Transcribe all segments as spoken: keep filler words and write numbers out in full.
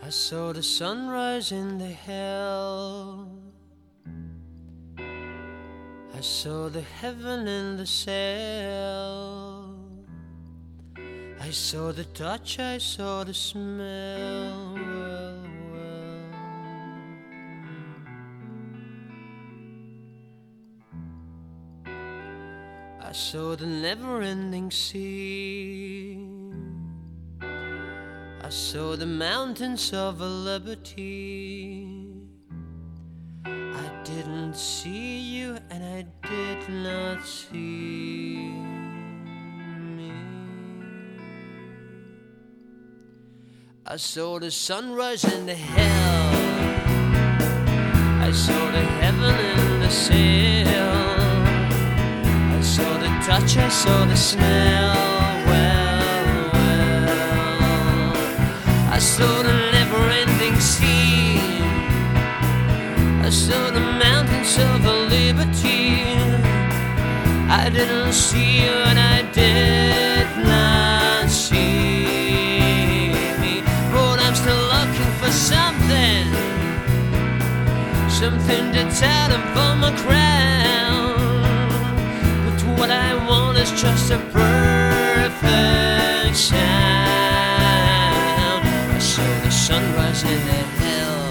I saw the sunrise in the hill. I saw the heaven in the sail. I saw the touch, I saw the smell. Well, well. I saw the never-ending sea. I saw the mountains of liberty. I didn't see you and I did not see me. I saw the sunrise in the hill. I saw the heaven in the sail. I saw the touch, I saw the smell. I saw the never-ending sea. I saw the mountains of liberty. I didn't see you and I did not see me. But I'm still looking for something, something that's out upon my crown. But what I want is just a perfect sound. Sunrise in the hill.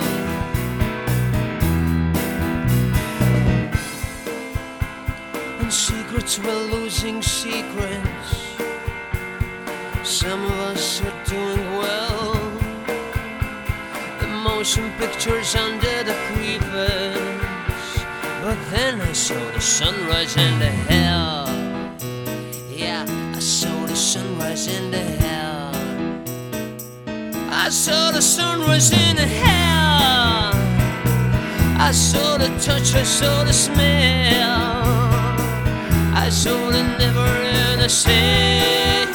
And secrets, we're losing secrets. Some of us are doing well. The motion pictures under the preface. But then I saw the sunrise in the hill. Yeah, I saw the sunrise in the hill. I saw the sunrise in the hell. I saw the touch, I saw the smell. I saw the never-ending sail.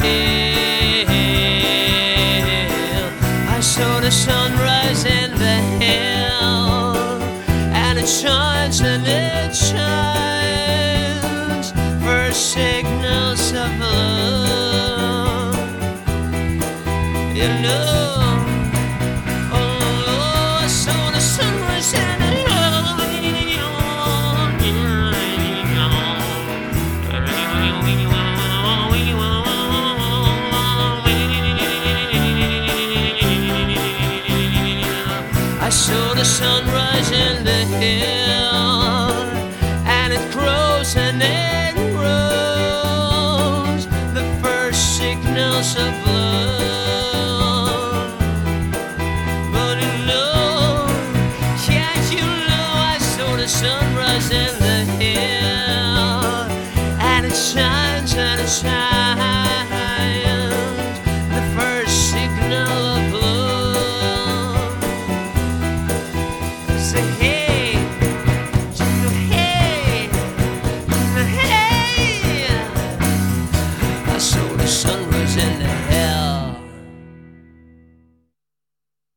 I saw the sunrise in the hill. And it shines and it shines. First signals of love. You know, I saw the sunrise in the hill, and it grows and it grows, the first signals of love. But you know, yeah, you know, I saw the sunrise in the